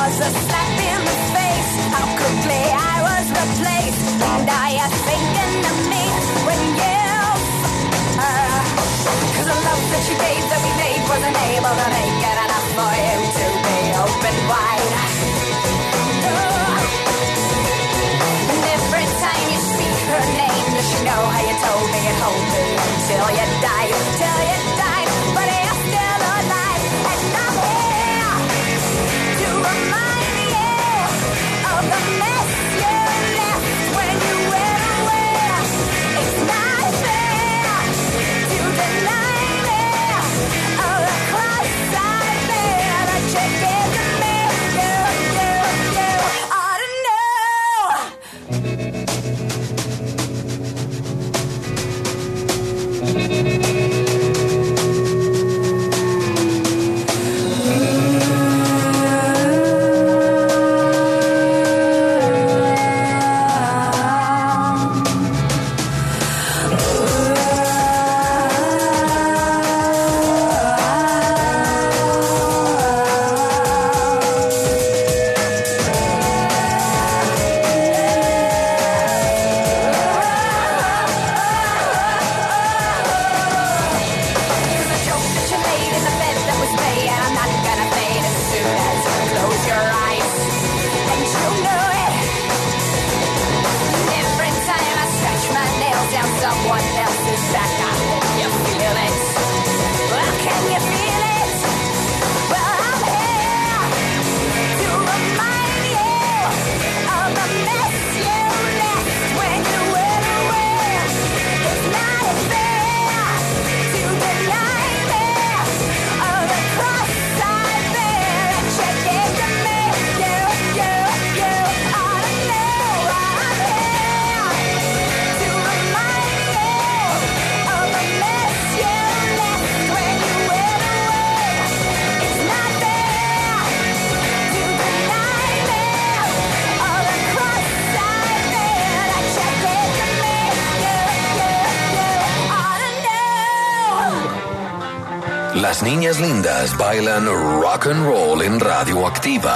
was a slap in the face. How quickly I was replaced. And are you thinking of me when you fucked her? 'Cause the love that she gave that we made wasn't able to make it enough for you to be open wide. And every time you speak her name, does she know how you told me you'd hold me until you died? Till you died, but you're still alive. And I'm here to remind you of the mess you left when you went away. It's not fair to deny me of the cross I bear that you gave to me. You ought to Las niñas lindas bailan rock and roll en Radioactiva.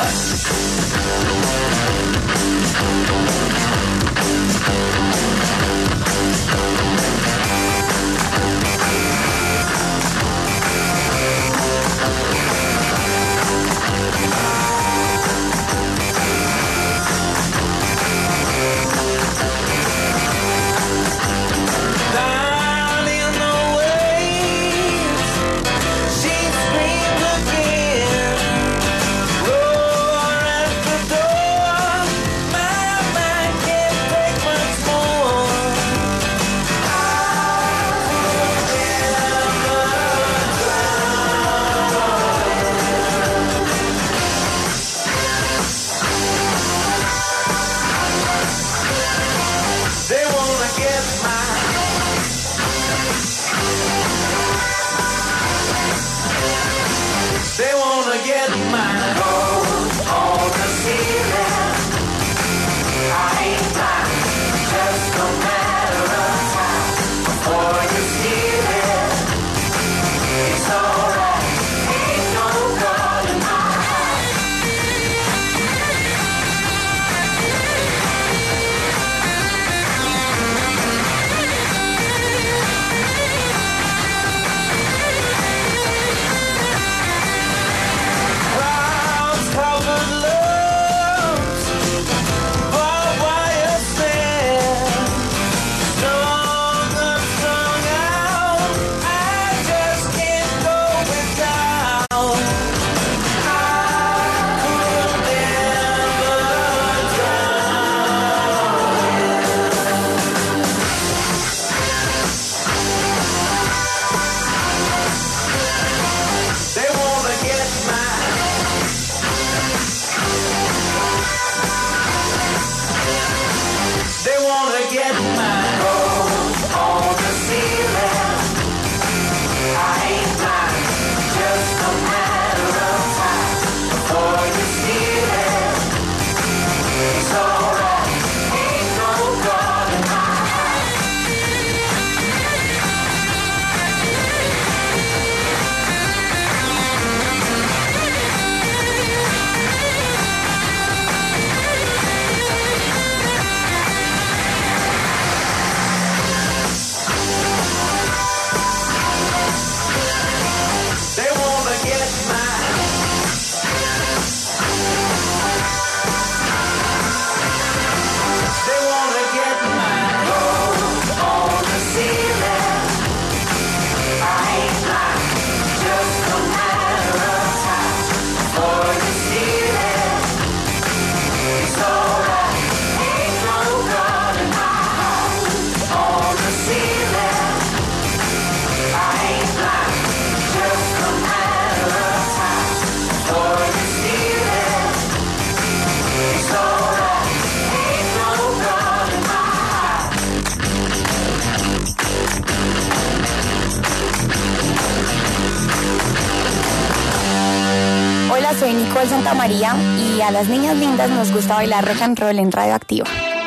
Hola, soy Nicole Santamaría y a las niñas lindas nos gusta bailar rock and roll en Radio Activa.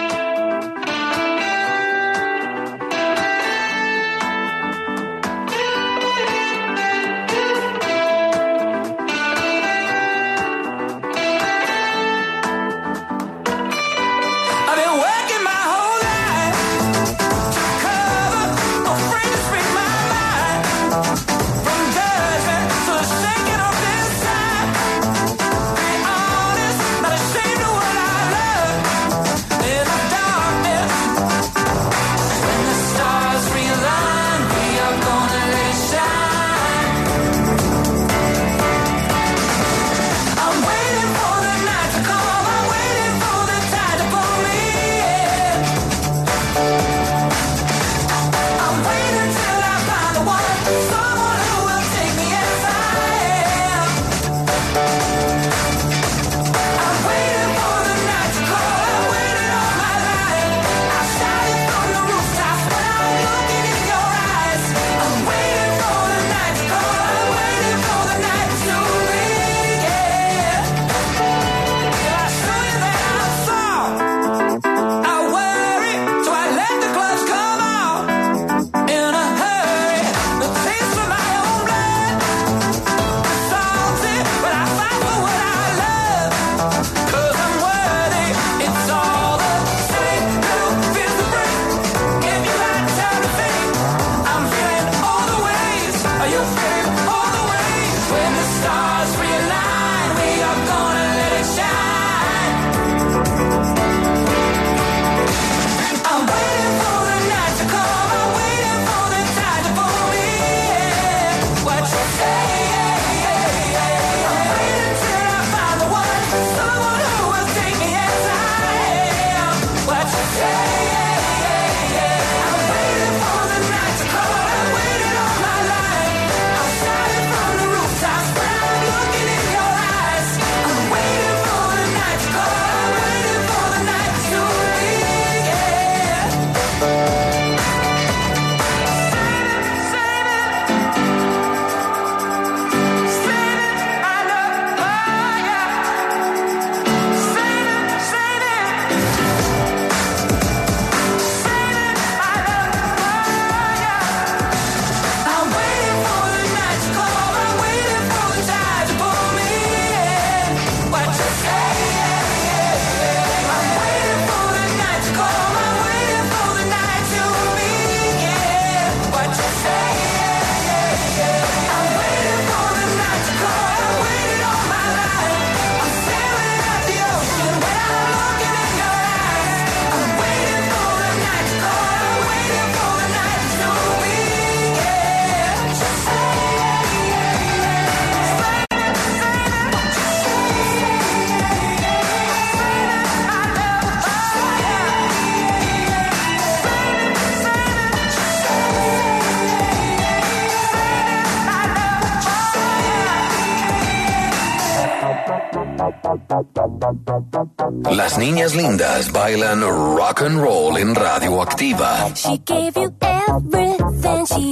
Las niñas lindas bailan rock and roll en Radio Activa. She gave you everything she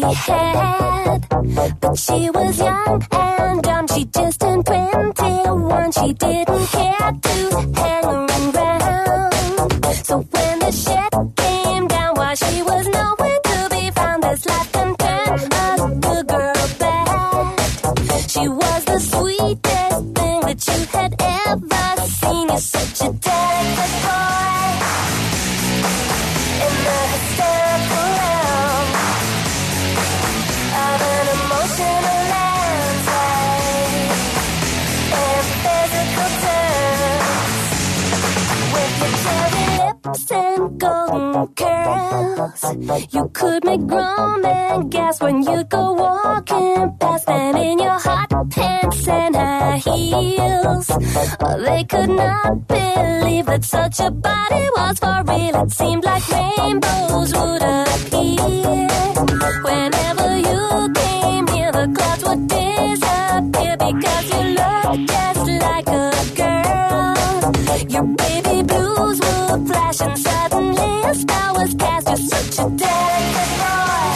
had, but she was young and dumb. She just turned 21. She didn't care to hang around. So when the shit came down while she was nowhere to be found, this life can turn a good girl bad. She was the sweetest thing that you had ever seen. You're such a delicate boy in the hysterical realm of an emotional landscape in physical terms. With your cherry lips and golden curls, you could make grown men gasp when you'd go walking past them in your hot pants and high heels. They could not believe that such a body was for real. It seemed like rainbows would appear whenever you came near. The clouds would disappear because you looked just like a girl. Your baby blues would flash and suddenly a spell was cast. You're such a delicate boy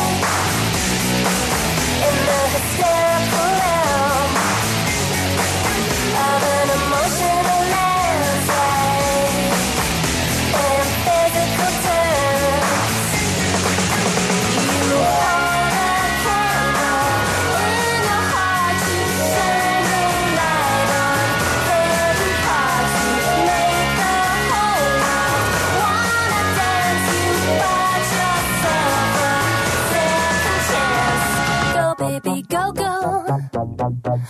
in the hysterical realm of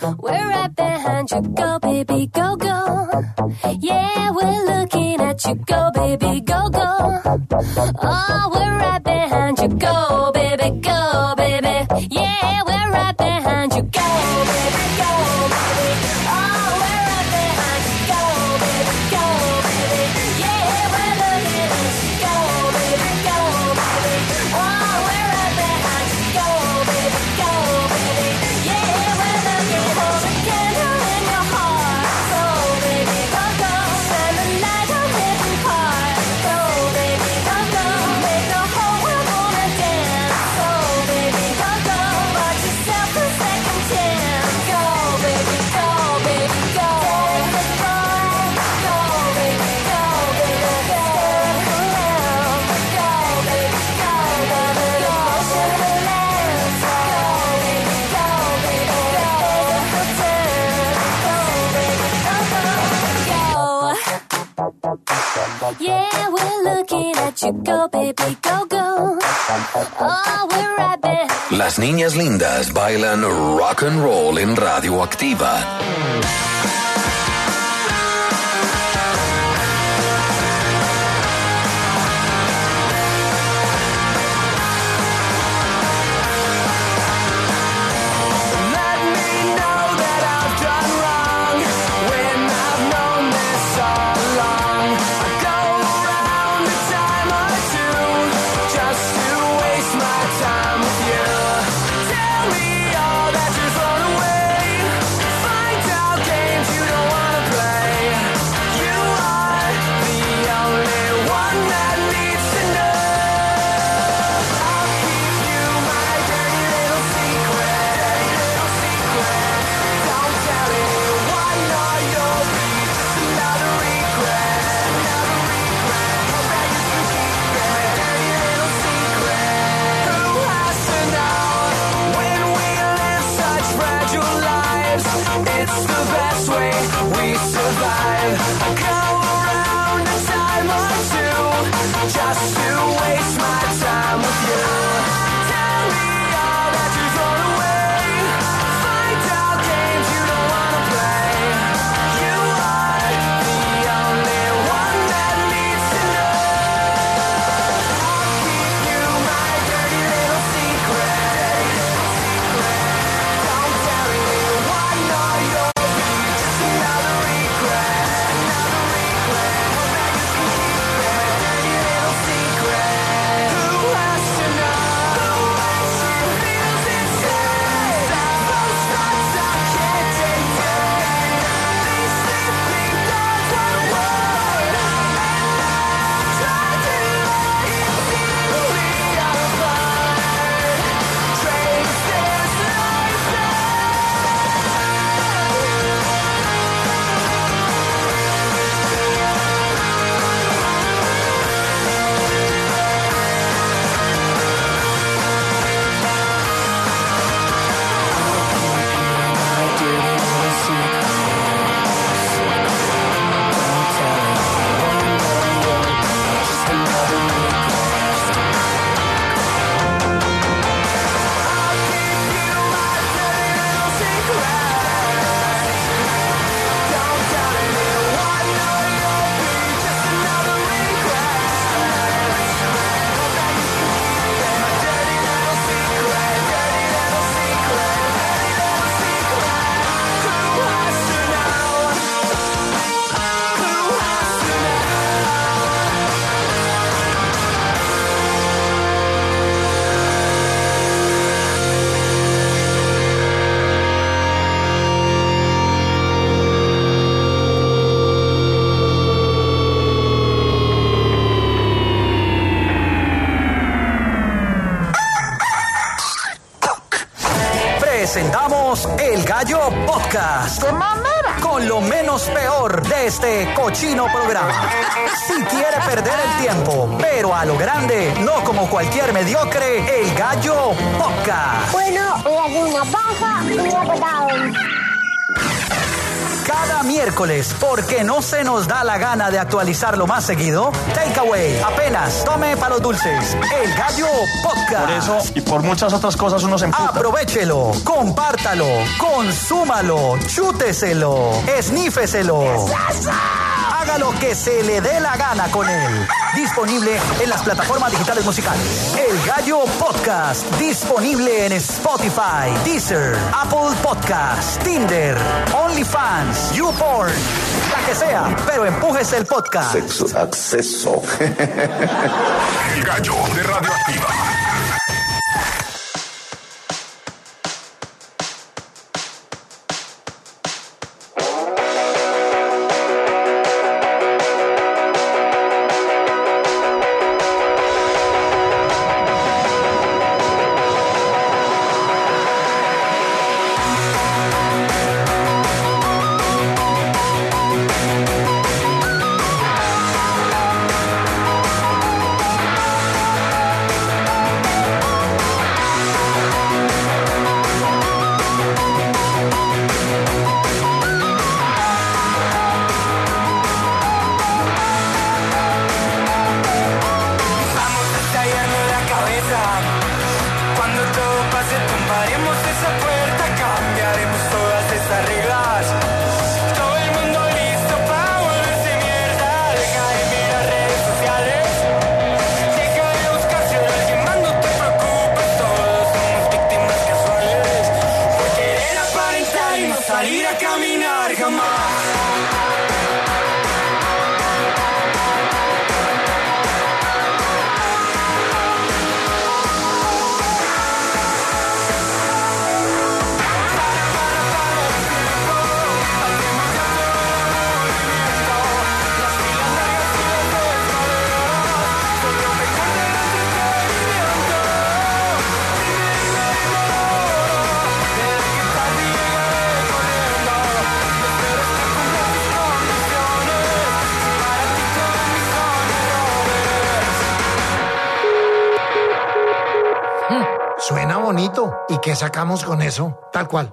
We're right behind you, go baby, go, go. Yeah, we're looking at you, go baby, go, go. Oh, we're right behind you, go baby, go baby. Yeah, we're right behind you, go baby, go baby. Oh, we're right behind you, go baby, go baby. Yeah, we're looking at you, go baby, go baby. Oh, we're right behind you, go baby, go baby. Yeah, we're looking for the candle in your heart. Go baby, go, go. Shine the light on every part. Go baby, go, go. Make the whole world wanna dance. Go baby, go, go. Watch yourself a second chance. Go baby, go baby, go. Go baby, go baby, go. Go baby, go baby, go. Motion the lands. Go baby, go baby, go. Yeah, we're looking at you, go baby, go, go. Oh, we're right back. Las niñas lindas bailan rock and roll en Radio Activa. Let me know that I've done wrong when I've known this all along. I go around a time or two just to waste my time with you. Tell me all that you're thrown away. Find out games you don't wanna play. You are the only one that needs to know. I'll keep you my dirty little secret. Don't tell anyone or you'll be just another regret. Hope that you can keep it. Dirty little secret. Who has to know when we live such fragile lives? It's the best way we survive. I go around a time or two just to waste my time with you. Tell me all that you've thrown away. Find out games you don't wanna play. You are the only one that needs to know. I'll keep you my dirty little secret. Don't tell anyone or you'll be just another regret. Hope that you can keep it. Dirty little secret. Who has to know? She feels inside. Those thoughts I can't take down. These sleeping thoughts won't work. And I try to let it be apart. Train stairs like Presentamos El Gallo Podcast. ¡Qué mamera! Con lo menos peor de este cochino programa. Si quiere perder el tiempo, pero a lo grande, no como cualquier mediocre, El Gallo Podcast. Bueno, voy a hacer una paja y una patada. Cada Día miércoles, porque no se nos da la gana de actualizarlo más seguido. Takeaway, apenas tome para los dulces. El Gallo Podcast. Por eso y por muchas otras cosas uno se emputa. Aprovéchelo, compártalo, consúmalo, chúteselo, esnífeselo. Haga lo que se le dé la gana con él. Disponible en las plataformas digitales musicales. El Gallo Podcast. Disponible en Spotify, Deezer, Apple Podcast, Tinder, OnlyFans, YouPorn. La que sea, pero empújese el podcast. Sexo, acceso. El Gallo de Radioactiva. Suena bonito. ¿Y qué sacamos con eso? Tal cual.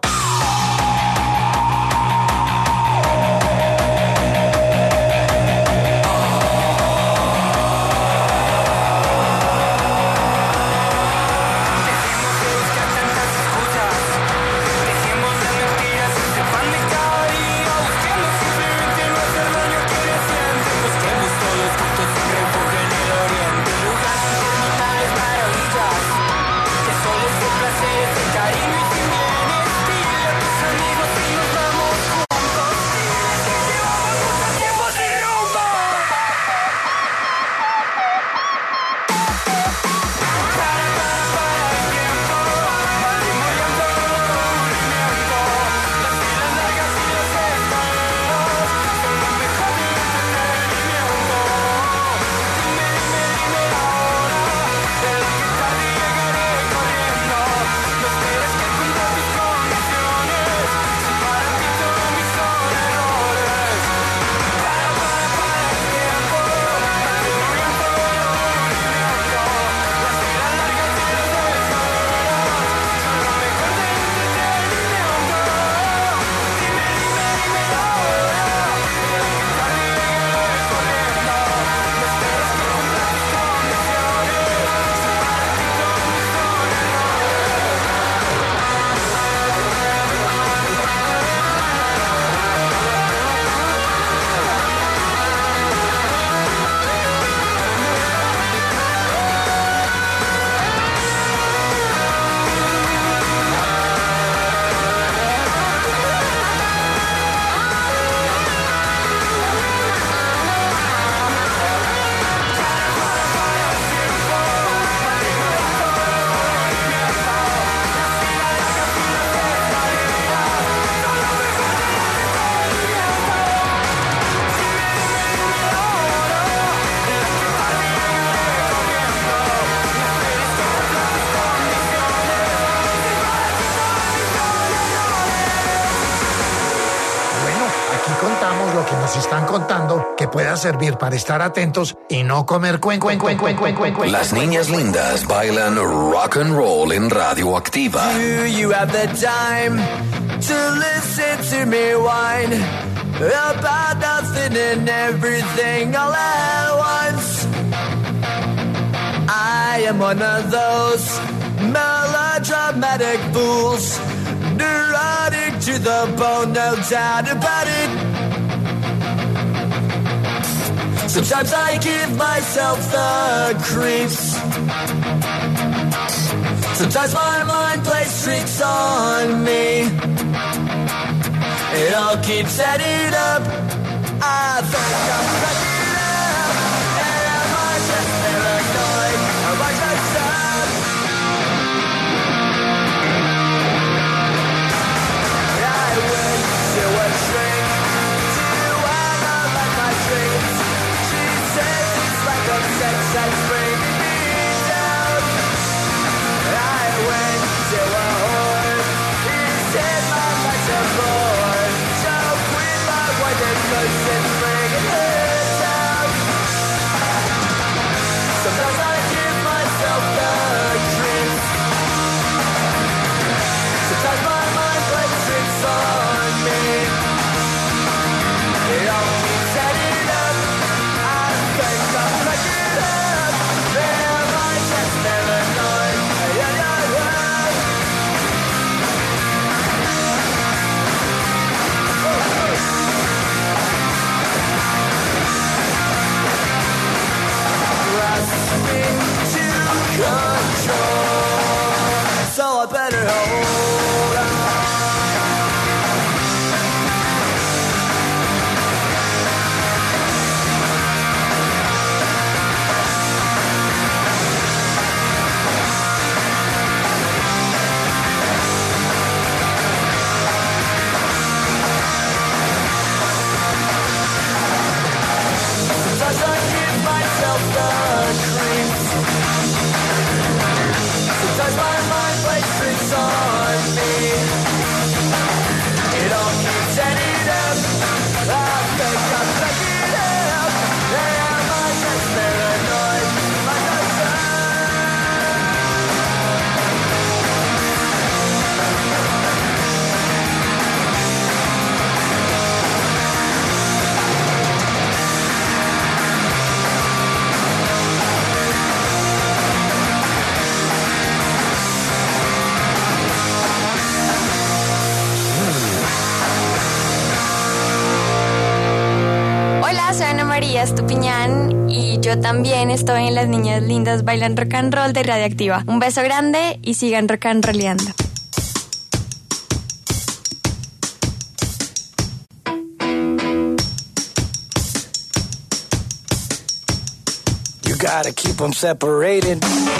Lo que nos están contando que pueda servir para estar atentos y no comer cuenco. Las niñas lindas bailan rock and roll en Radioactiva. Do you have the time to listen to me whine about nothing and everything all at once. I am one of those melodramatic fools, neurotic to the bone, no doubt about it. Sometimes I give myself the creeps. Sometimes my mind plays tricks on me. It all keeps adding up. I think I'm cracking up. And am I just paranoid? Am I just up? I went to a shrink to analyze my dreams. She says it's like a sex that's bringing me down. I went to a whore. He said my life's a bore. And bringing her down. Sometimes I give myself the creeps. Sometimes my mind plays tricks on me. It all keeps adding up. I think I'm cracking up. Am I just paranoid? Control, so I better hold on. Sometimes I give myself the creeps. Sometimes my mind plays tricks on me. It all keeps adding up. I think I'm cracking up. Am I just paranoid? Am I just Soy Ana María Estupiñán y yo también estoy en Las Niñas Lindas Bailan Rock and Roll de Radioactiva. Un beso grande y sigan rock and rolleando. You gotta keep them separated.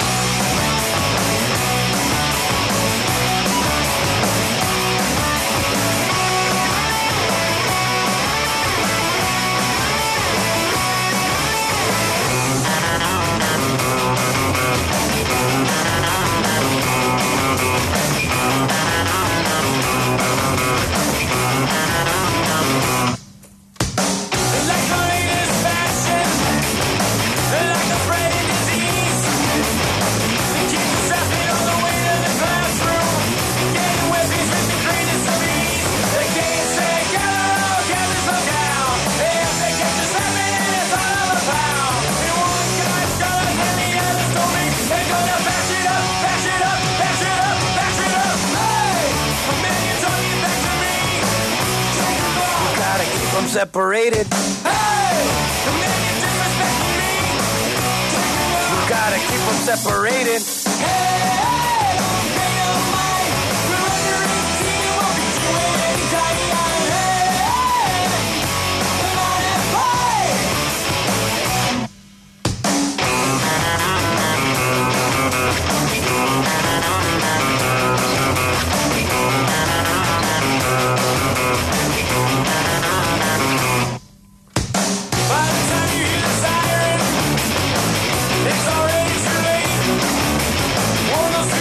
Separated. Hey! You gotta keep them separated. it's already too late.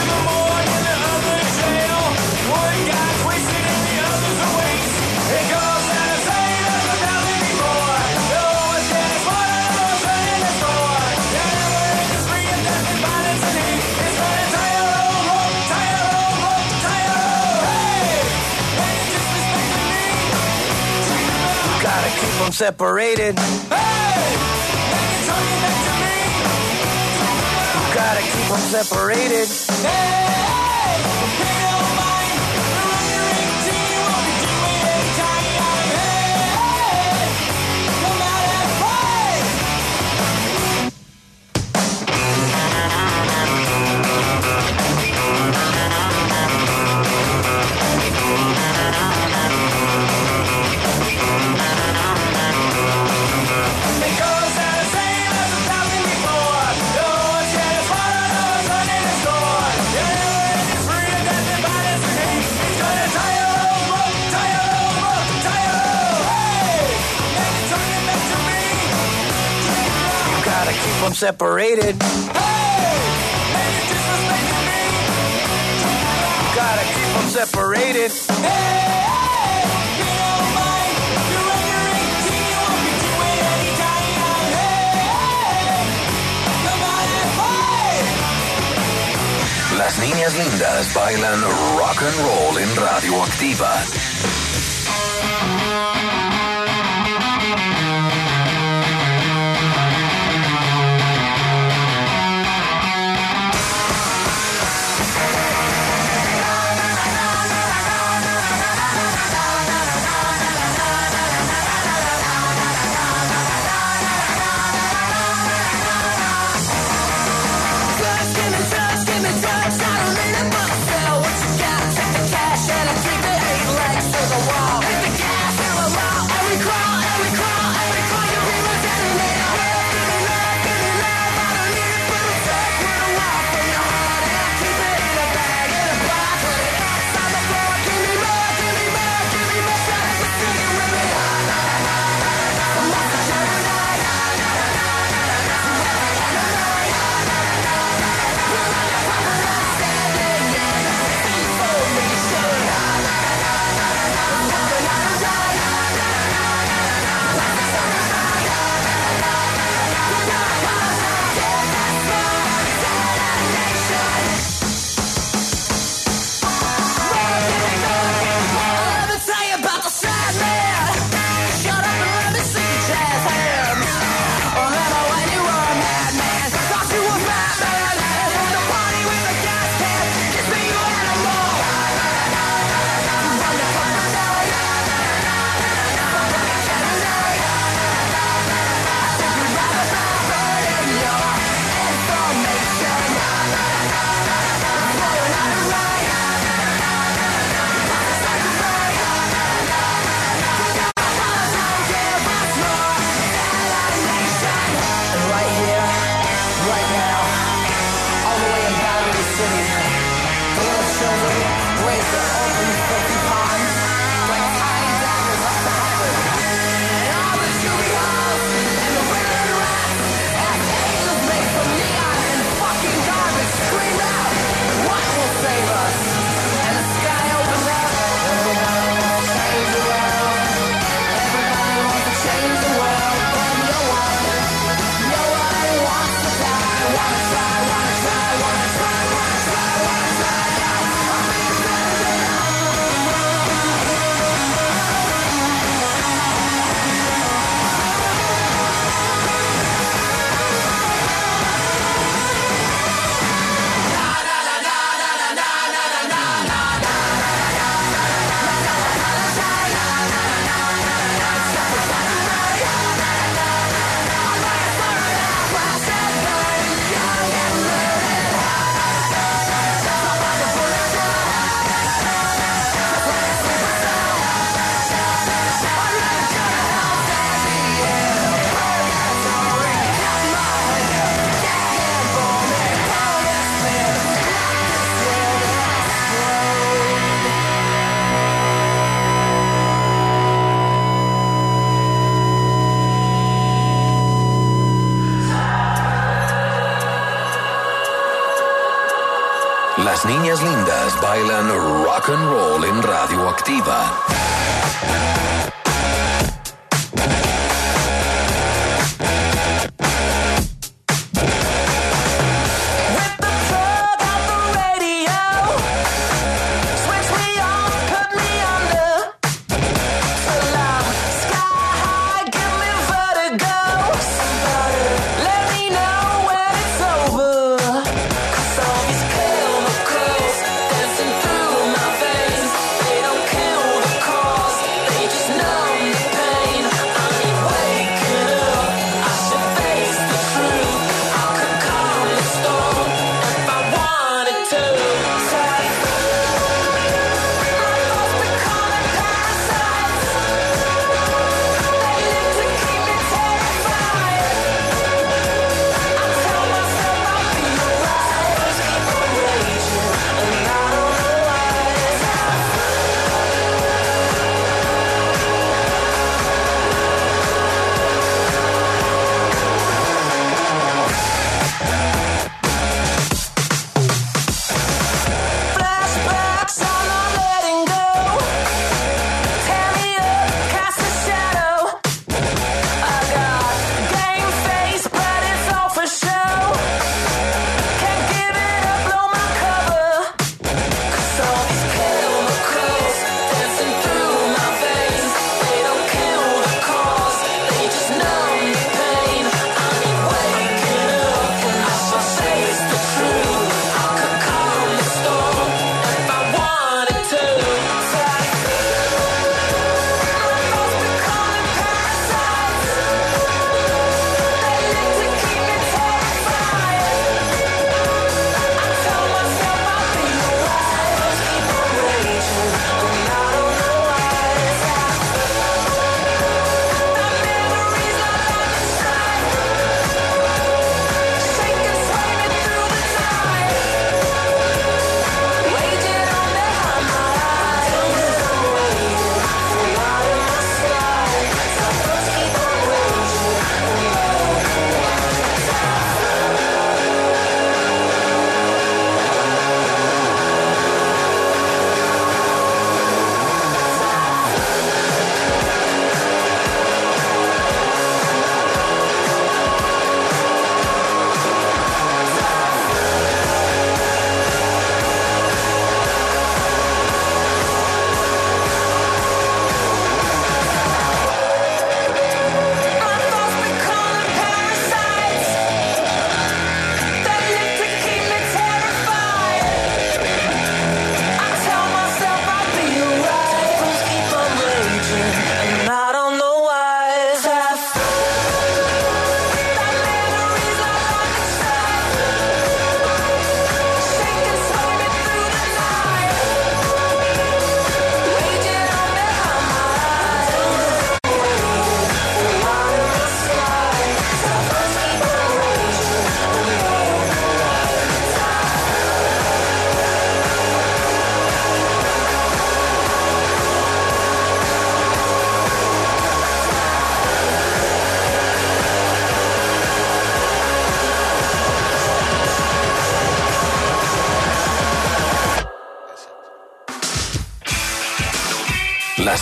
gotta keep them separated. Hey, talking back to me. You gotta keep them separated. Hey, pay no mind. We're under 18, what we do anytime. Hey, come out and fight. Keep them separated. Hey, man, you're disrespecting me. You gotta keep them separated. Hey, you don't mind. You're under 18, you won't be doing anytime. Hey, come on and fight. Las niñas lindas bailan rock and roll en Radioactiva. Las niñas lindas bailan rock and roll en Radioactiva. Switch me off, put me under. So loud, sky high.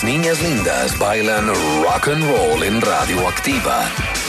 Las niñas lindas bailan rock and roll en Radioactiva.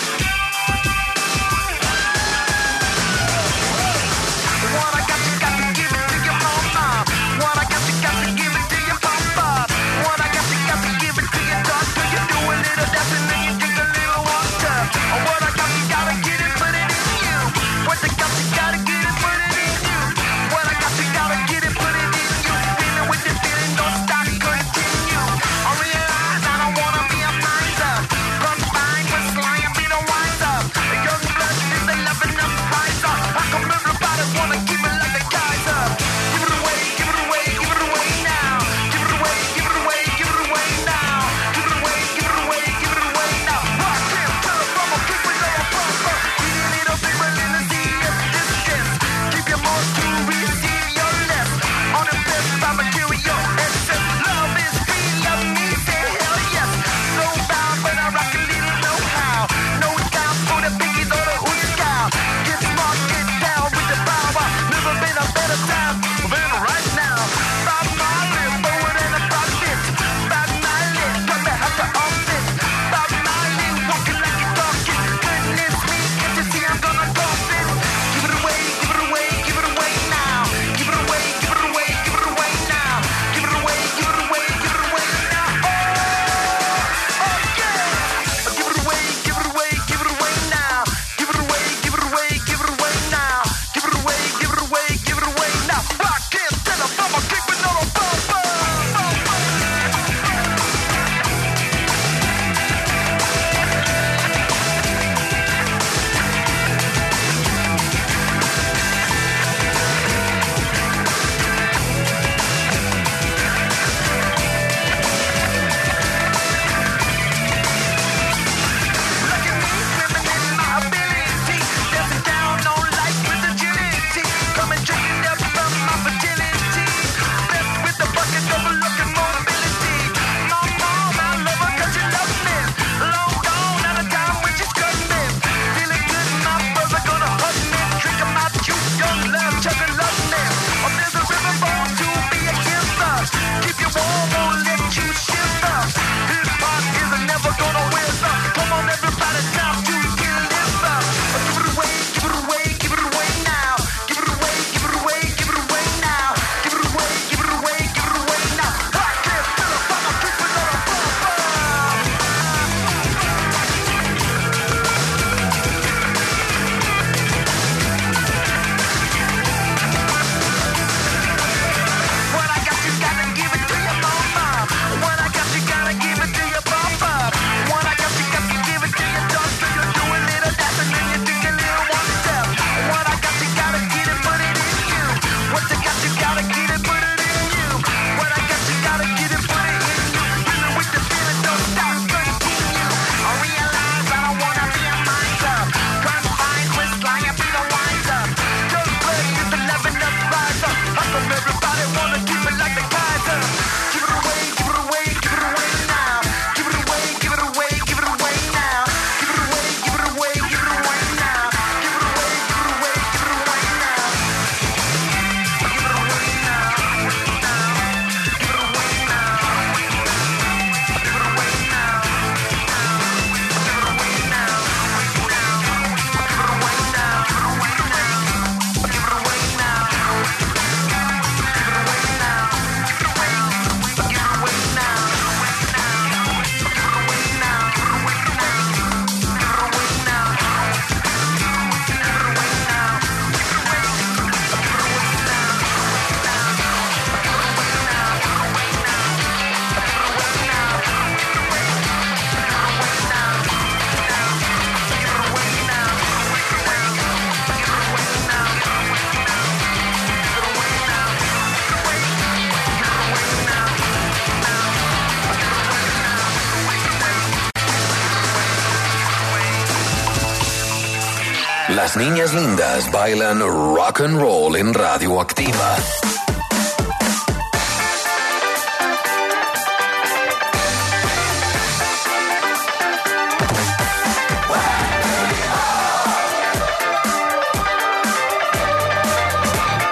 Las niñas lindas bailan rock and roll en Radioactiva.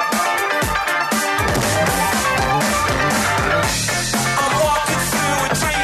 I'm walking through a dream.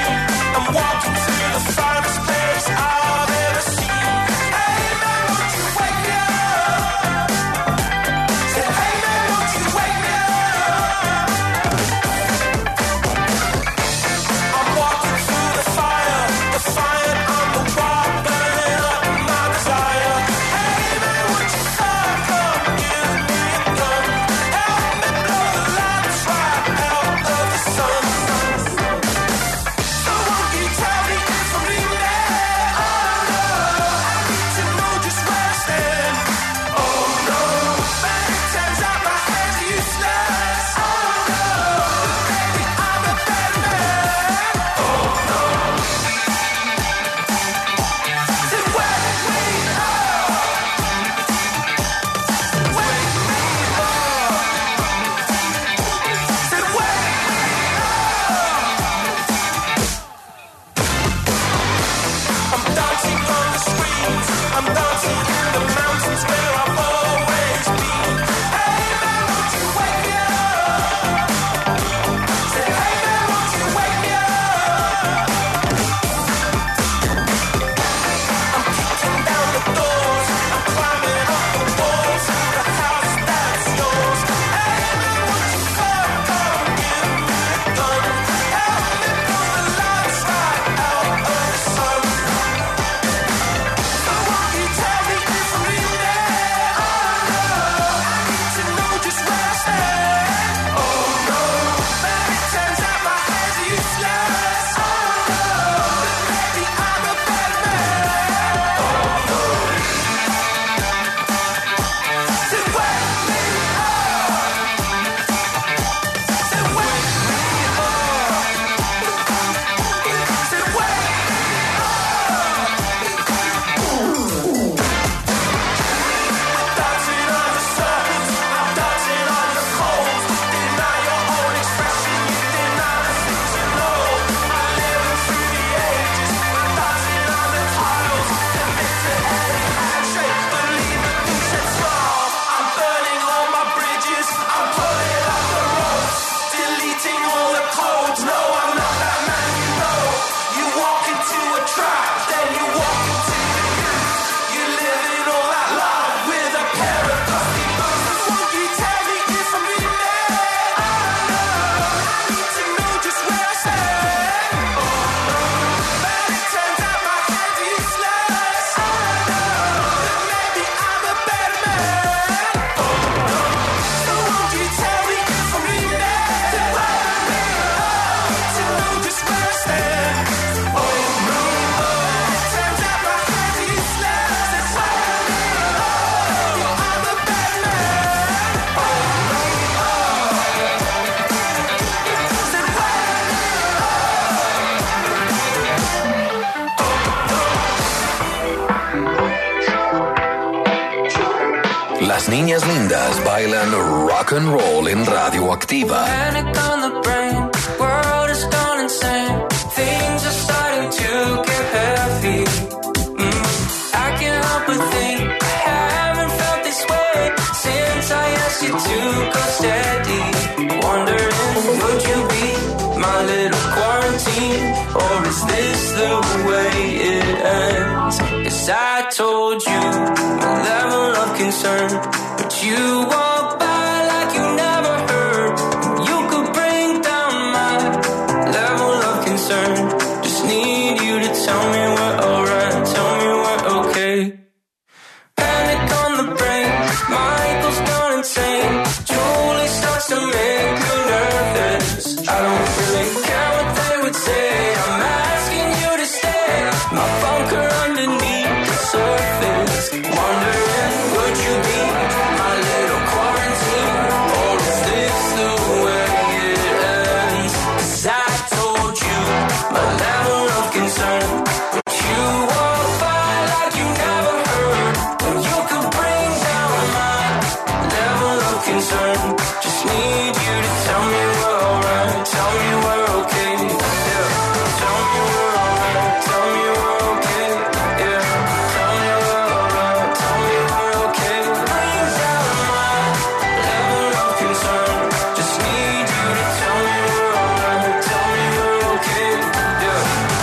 Las niñas lindas bailan rock and roll en Radioactiva. Panic on the brain, world has gone insane. Things are starting to get heavy. I can't help but think I haven't felt this way since I asked you to go steady. Wondering, would you be my little quarantine, or is this the way it ends? 'Cause I told you my level of concern, but you walk by like you never heard. You could bring down my level of concern. Just need you to tell me we're alright, tell me we're okay. Panic on the brain, Michael's gone insane. Julie starts to make you nervous. I don't really care what they would say. I'm asking you to stay. My bunker underneath the surface. Wondering, would you be my little quarantine, or is this the way it ends? 'Cause I told you my level of concern, but you walk by like you never heard. And you could bring down my level of concern. Just need you to tell me we're alright, tell me we're okay. Yeah, tell me we're alright, tell me we're okay. Yeah, tell me we're alright, tell me we're okay. Bring down my level of concern. Just need you to tell me we're alright, tell me we're okay. Yeah.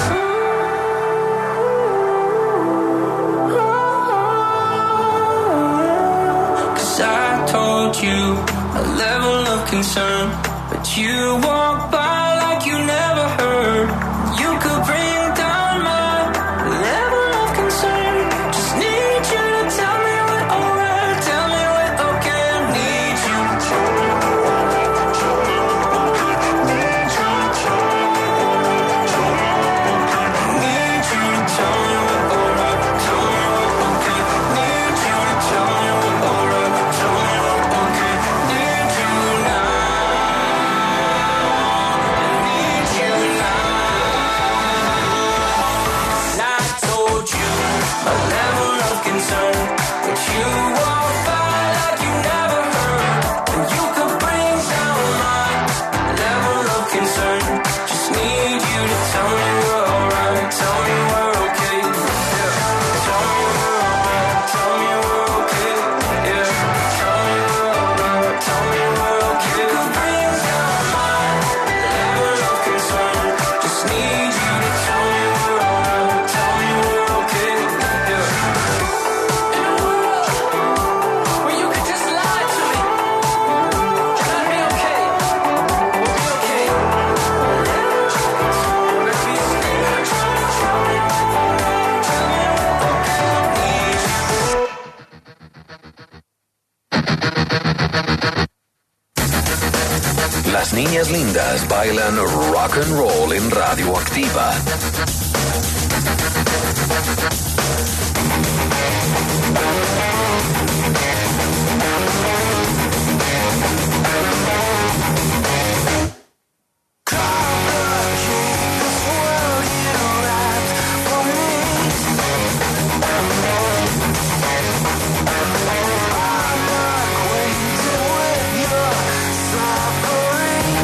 'Cause I told you a level of concern, but you walk by like you never heard. You could bring down my level of concern. Just need you to tell me we're alright, tell me we're okay. I need you. Need you to tell me we're alright, tell me we're okay. Need you to tell me we're alright, tell me we're okay. Need you now. Need you now. I told you my level of concern, but you walk by like you never heard. And you could bring down my level of concern. Just need you to tell me we're alright, tell me we're okay. Yeah, tell me we're alright, tell me we're okay. Yeah, tell me we're alright, tell me we're okay. You could bring down my level of concern. Just need you to tell me we're alright, tell me we're okay. Yeah. In a world where you could just lie to me, and I'd be okay. We'll be okay. Las niñas lindas bailan rock and roll en Radioactiva.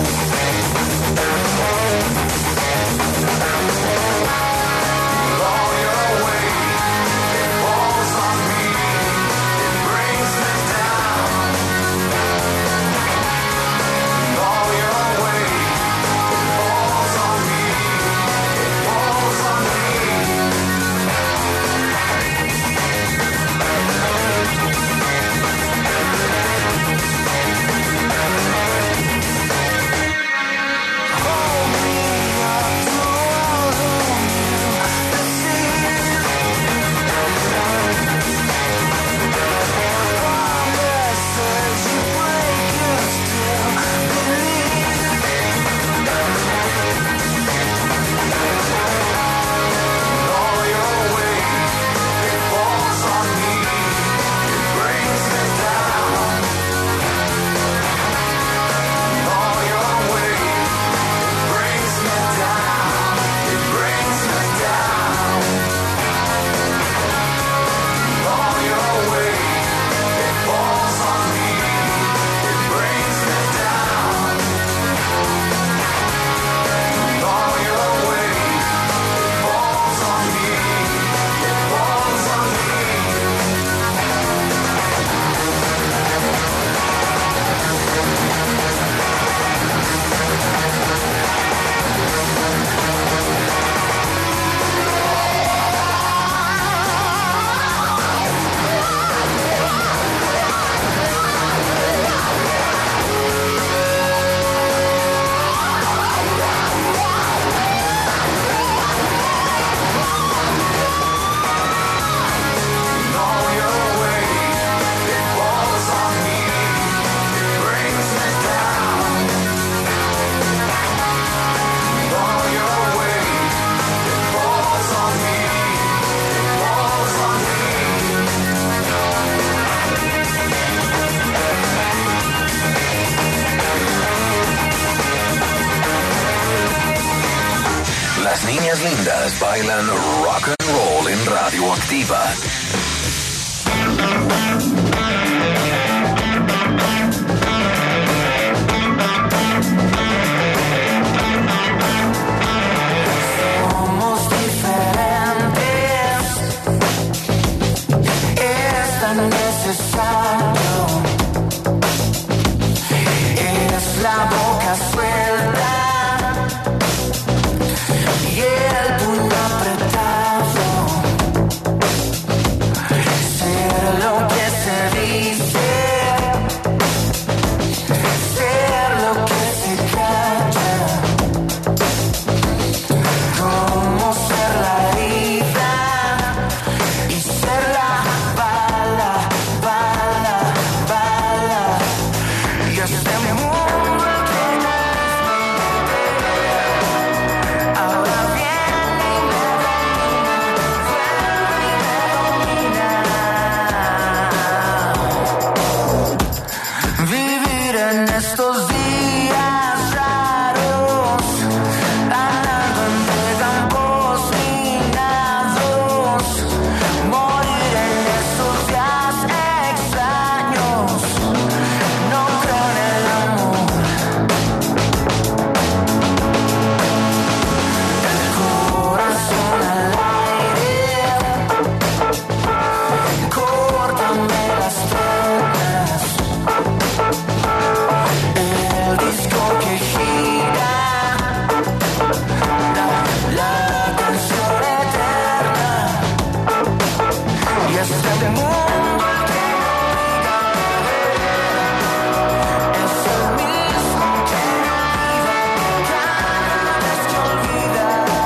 Long lindas bailan rock and roll en Radioactiva. Somos diferentes, es tan necesario, es la boca suelta y el puño apretado, ser lo que se dice, ser lo que se calla. Cómo ser la herida y ser la bala, bala, bala. Y este mundo que ahora viene y me domina, vivir en estos días raros, andando entre campos minados, morir en estos días extraños, no creo en el amor. El corazón al aire, córtame las penas, el disco que gira, la canción eterna, y este mundo que es el mismo que vive cada vez que olvida.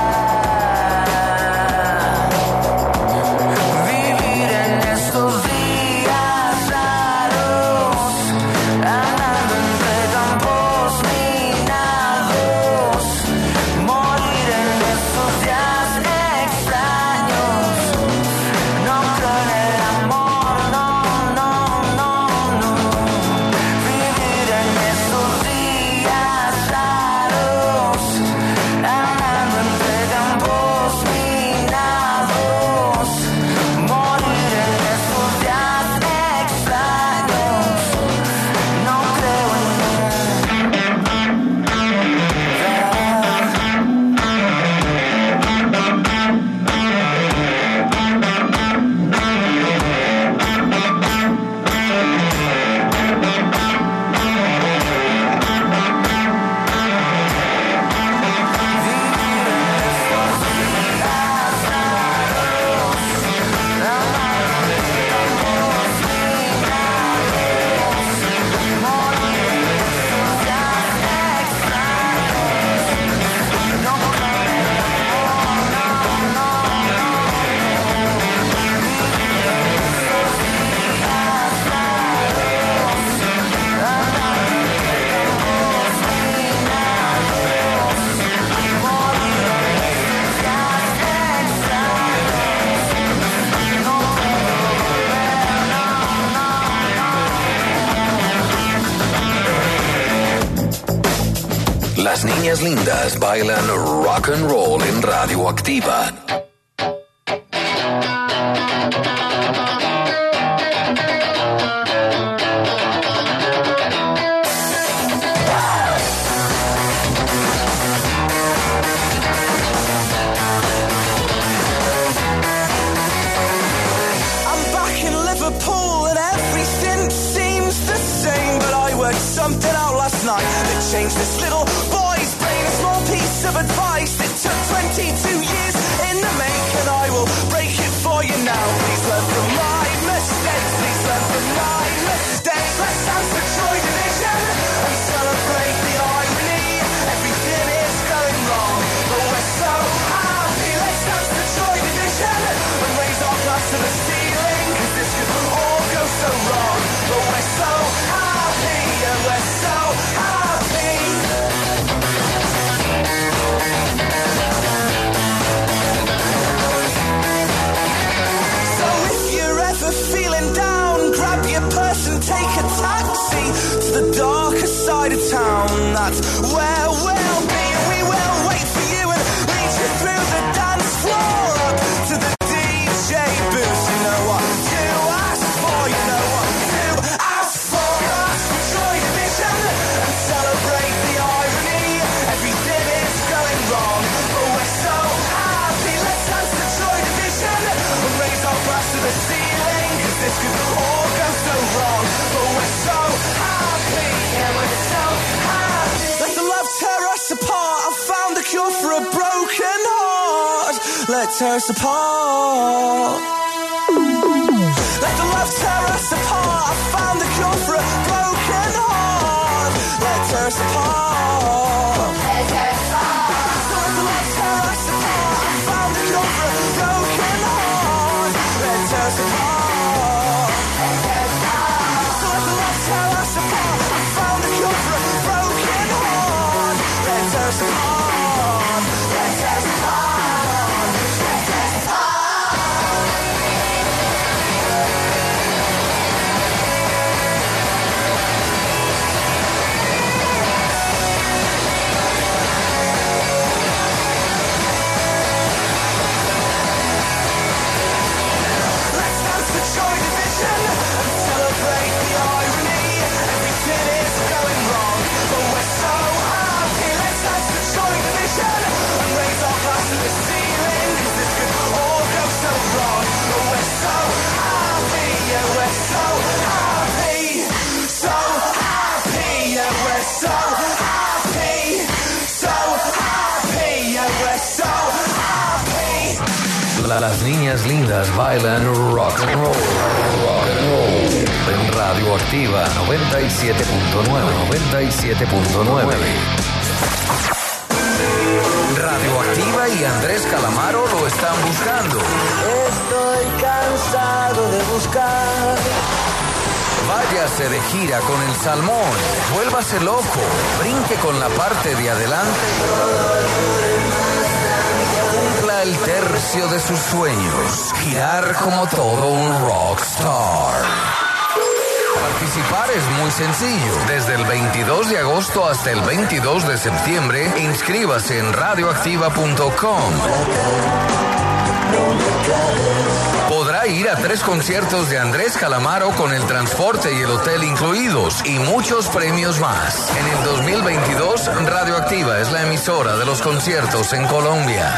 Vivir en estos días raros, andando entre campos minados, morir en estos días extraños, no creo en el amor, no, no, no, no. Vivir en estos días raros, andando entre campos minados, morir en estos días extraños, no creo en Las niñas lindas bailan rock and roll en Radioactiva. I'm back in Liverpool and everything seems the same, but I worked something out last night that changed this little boy's brain. A small piece of advice that took 22 years in the making. I will break it for you now. Please learn from my mistakes. Please learn from my mistakes. Let's dance for Joy Division and celebrate the irony. Everything is going wrong, but we're so happy. Let's dance for Joy Division and raise our glass to the ceiling, 'cause this could all go so wrong, but we're so happy, and we're so happy. So if you're ever feeling down, grab your purse and take a taxi to the darker side of town. That's where we'll be, and we will wait for you and lead you through the dance tear us apart. Let the love tear us apart. I found the cure for a broken heart. Let it tear us apart. Let it tear us apart. So let the love tear us apart. I found the cure for a broken heart. Let it tear us apart. Let it tear us apart. So let the love tear us apart. I found the cure for a broken heart. Let it tear us apart. Let it tear us apart. Let it tear us apart. Las niñas lindas bailan rock and roll. Rock and roll. En Radio Activa 97.9. Radio Activa y Andrés Calamaro lo están buscando. Estoy cansado de buscar. Váyase de gira con el Salmón. Vuélvase loco. Brinque con la parte de adelante. Cumpla el tercio de sus sueños. Girar como todo un rockstar. Participar es muy sencillo. Desde el 22 de agosto hasta el 22 de septiembre, inscríbase en radioactiva.com. Podrá ir a 3 conciertos de Andrés Calamaro con el transporte y el hotel incluidos y muchos premios más. En el 2022, Radioactiva es la emisora de los conciertos en Colombia.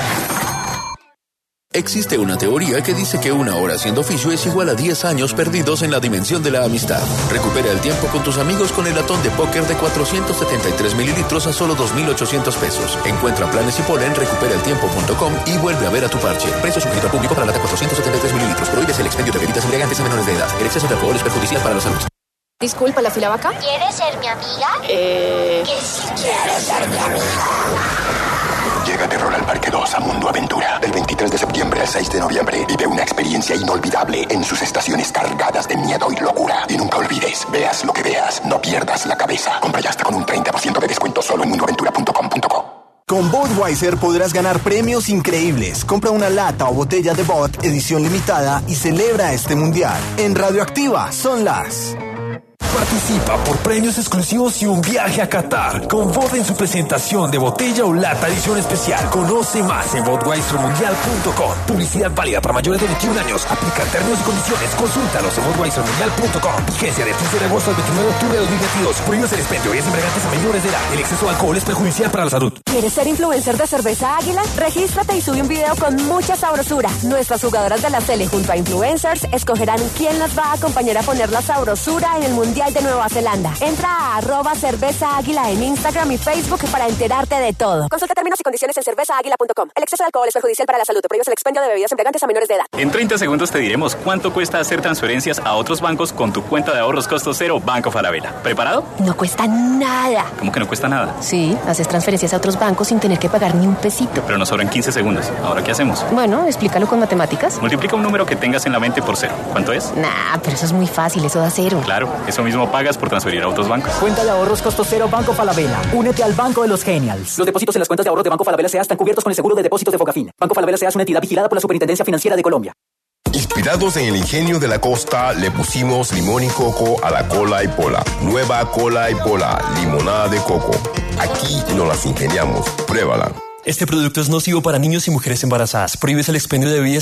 Existe una teoría que dice que 1 hora haciendo oficio es igual a 10 años perdidos en la dimensión de la amistad. Recupera el tiempo con tus amigos con el latón de póker de 473 mililitros a solo 2,800 pesos. Encuentra planes y ponle en recuperaeltiempo.com y vuelve a ver a tu parche. Precio sugerido al público para lata 473 mililitros. Prohíbes el expendio de bebidas embriagantes a menores de edad. El exceso de alcohol es perjudicial para la salud. Disculpa, ¿la fila va acá? ¿Quieres ser mi amiga? Que si quieres ser mi amiga. Llega Terror al Parque 2 a Mundo Aventura. Del 23 de septiembre al 6 de noviembre. Vive una experiencia inolvidable en sus estaciones cargadas de miedo y locura. Y nunca olvides, veas lo que veas, no pierdas la cabeza. Compra ya hasta con un 30% de descuento solo en mundoaventura.com.co. Con Budweiser podrás ganar premios increíbles. Compra una lata o botella de Bud edición limitada y celebra este mundial. En Radioactiva son las... Participa por premios exclusivos y un viaje a Qatar. Con Bud en su presentación de botella o lata edición especial. Conoce más en budweisermundial.com. Publicidad válida para mayores de 21 años. Aplican términos y condiciones. Consúltalos en budweisermundial.com. Vigencia de 15 de agosto al 29 de octubre de 2022. Prohíbe el expendio y es embriagantes a menores de edad. El exceso de alcohol es perjudicial para la salud. ¿Quieres ser influencer de Cerveza Águila? Regístrate y sube un video con mucha sabrosura. Nuestras jugadoras de la Sele junto a influencers escogerán quién las va a acompañar a poner la sabrosura en el Mundial de Nueva Zelanda. Entra a @Cerveza Águila en Instagram y Facebook para enterarte de todo. Consulta términos y condiciones en cervezaaguila.com. El exceso de alcohol es perjudicial para la salud. Prohíbe el expendio de bebidas embriagantes a menores de edad. En 30 segundos te diremos cuánto cuesta hacer transferencias a otros bancos con tu cuenta de ahorros costo cero Banco Falabella. ¿Preparado? No cuesta nada. ¿Cómo que no cuesta nada? Sí, haces transferencias a otros bancos sin tener que pagar ni un pesito. Pero nos sobran 15 segundos. ¿Ahora qué hacemos? Bueno, explícalo con matemáticas. Multiplica un número que tengas en la mente por 0. ¿Cuánto es? Nah, pero eso es muy fácil, eso da 0. Claro, eso mismo pagas por transferir a otros bancos. Cuenta de ahorros costo cero Banco Falabella. Únete al Banco de los Genials. Los depósitos en las cuentas de ahorros de Banco Falabella S.A. están cubiertos con el seguro de depósitos de Focafin. Banco Falabella S.A. es una entidad vigilada por la Superintendencia Financiera de Colombia. Inspirados en el ingenio de la costa, le pusimos limón y coco a la cola y pola. Nueva cola y pola, limonada de coco. Aquí nos las ingeniamos. Pruébala. Este producto es nocivo para niños y mujeres embarazadas. Prohíbes el expendio de bebidas